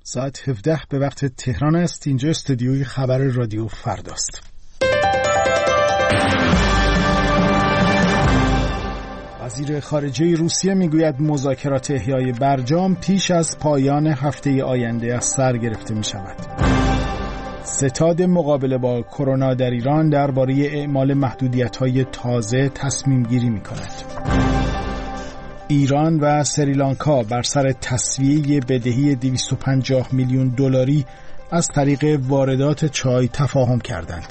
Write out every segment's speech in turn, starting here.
ساعت 17 به وقت تهران است. اینجا استودیوی خبر رادیو فرداست. وزیر خارجه روسیه میگوید مذاکرات احیای برجام پیش از پایان هفته آینده از سر گرفته می شود. ستاد مقابله با کرونا در ایران درباره اعمال محدودیت‌های تازه تصمیم گیری می کند. ایران و سریلانکا بر سر تسویه بدهی 250 میلیون دلاری از طریق واردات چای تفاهم کردند.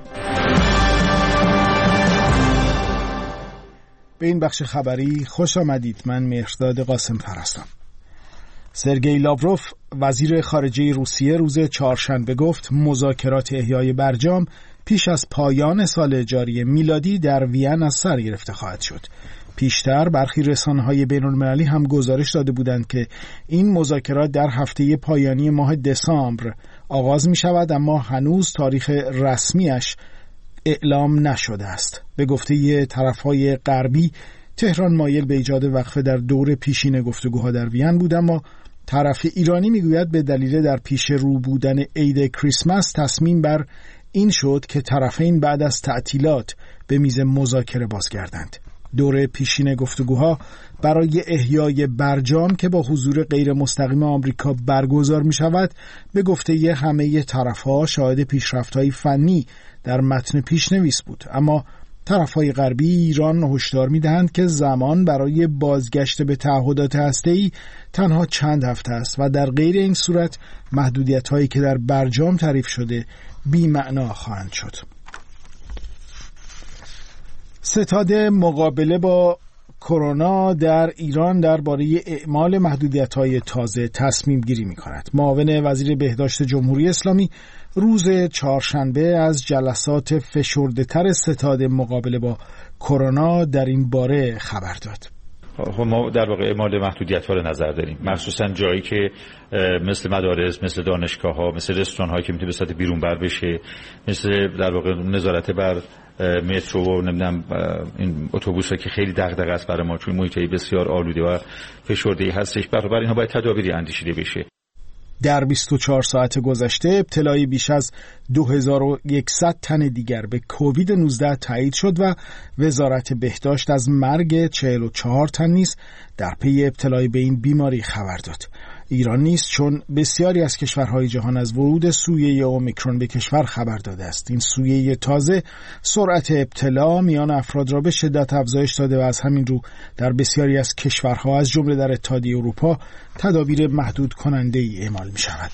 به این بخش خبری خوش آمدید. من مهرداد قاسم‌فر هستم. سرگئی لاوروف وزیر خارجه روسیه روز چهارشنبه گفت مذاکرات احیای برجام پیش از پایان سال جاری میلادی در وین از سر گرفته خواهد شد. پیشتر برخی رسانه‌های بین‌المللی هم گزارش داده بودند که این مذاکرات در هفته پایانی ماه دسامبر آغاز می شود، اما هنوز تاریخ رسمیش اعلام نشده است. به گفته طرف‌های غربی، تهران مایل به ایجاد وقفه در دور پیشین گفتگوها در وین بود، اما طرف ایرانی میگوید به دلیل در پیش رو بودن عید کریسمس تصمیم بر این شد که طرفین بعد از تعطیلات به میز مذاکره بازگردند. دور پیشین گفتگوها برای احیای برجام که با حضور غیر مستقیم آمریکا برگزار می شود، به گفته همه طرفها شاهد پیشرفت‌های فنی در متن پیشنویس بود، اما طرف‌های غربی ایران هشدار می‌دهند که زمان برای بازگشت به تعهدات هسته‌ای تنها چند هفته است و در غیر این صورت محدودیت‌هایی که در برجام تعریف شده بی‌معنا خواهند شد. ستاد مقابله با کرونا در ایران درباره اعمال محدودیت‌های تازه تصمیم گیری می‌کند. معاون وزیر بهداشت جمهوری اسلامی روز چهارشنبه از جلسات فشرده‌تر ستاد مقابله با کرونا در این باره خبر داد. ما در واقع اعمال محدودیت‌ها رو نظر داریم، مخصوصا جایی که مثل مدارس، مثل دانشگاه‌ها، مثل رستوران‌هایی که میتونه به صورت بیرون بر بشه، مثل در واقع نظارت بر مترو و نمیدونم این اتوبوس‌ها که خیلی دغدغه است برای ما چون محیطی بسیار آلوده و فشرده‌ای هستش. برای اینها باید تدابیری اندیشیده بشه. در 24 ساعت گذشته ابتلای بیش از 2100 تن دیگر به کووید 19 تایید شد و وزارت بهداشت از مرگ 44 تن نیز در پی ابتلای به این بیماری خبر داد. ایران نیز چون بسیاری از کشورهای جهان از ورود سویه اومیکرون به کشور خبر داده است. این سویه تازه سرعت ابتلا میان افراد را به شدت افزایش داده و از همین رو در بسیاری از کشورها از جمله در اتحادیه اروپا تدابیر محدود کننده ای اعمال می شود.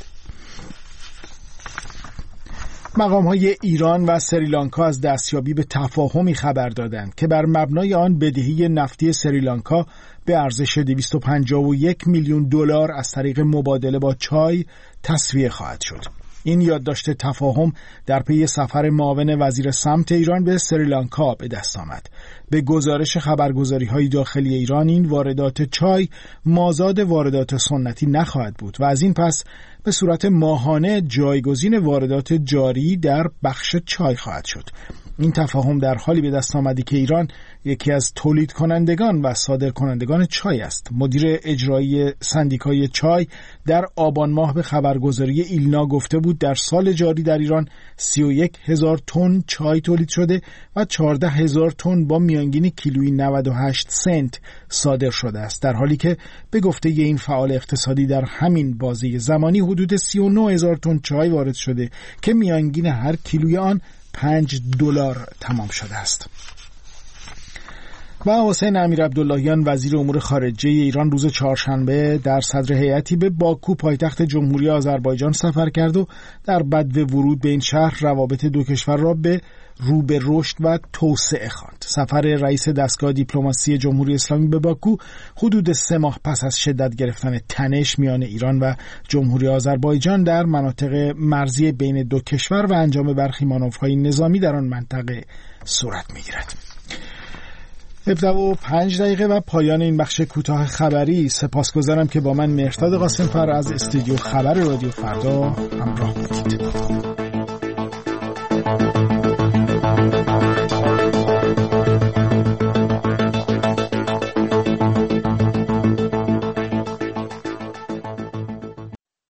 مقام‌های ایران و سریلانکا از دستیابی به تفاهمی خبر دادند که بر مبنای آن بدهی نفتی سریلانکا به ارزش 251 میلیون دلار از طریق مبادله با چای تسویه خواهد شد. این یادداشت تفاهم در پی سفر معاون وزیر سمت ایران به سریلانکا به دست آمد. به گزارش خبرگزاری‌های داخلی ایران این واردات چای مازاد واردات سنتی نخواهد بود و از این پس به صورت ماهانه جایگزین واردات جاری در بخش چای خواهد شد. این تفاهم در حالی به دست آمده که ایران یکی از تولید کنندگان و صادر کنندگان چای است. مدیر اجرایی سندیکای چای در آبان ماه به خبرگزاری ایلنا گفته بود در سال جاری در ایران 31,000 تن چای تولید شده و 14,000 تن با میانگین کیلویی 98 سنت صادر شده است، در حالی که به گفته این فعال اقتصادی در همین بازه زمانی حدود 39,000 تن چای وارد شده که میانگین هر کیلوی آن $5 تمام شده است. و حسین امیرعبداللهیان وزیر امور خارجه ایران روز چهارشنبه در صدر هیئتی به باکو پایتخت جمهوری آذربایجان سفر کرد و در بدو ورود به این شهر روابط دو کشور را به رو به رشد و توسعه خواند. سفر رئیس دستگاه دیپلماسی جمهوری اسلامی به باکو حدود 3 ماه پس از شدت گرفتن تنش میان ایران و جمهوری آذربایجان در مناطق مرزی بین دو کشور و انجام برخی مانورهای نظامی در آن منطقه صورت می‌گیرد. 17:05 و پایان این بخش کوتاه خبری. سپاسگزارم که با من مهرداد قاسم‌فر از استودیو خبر رادیو فردا همراه بودید.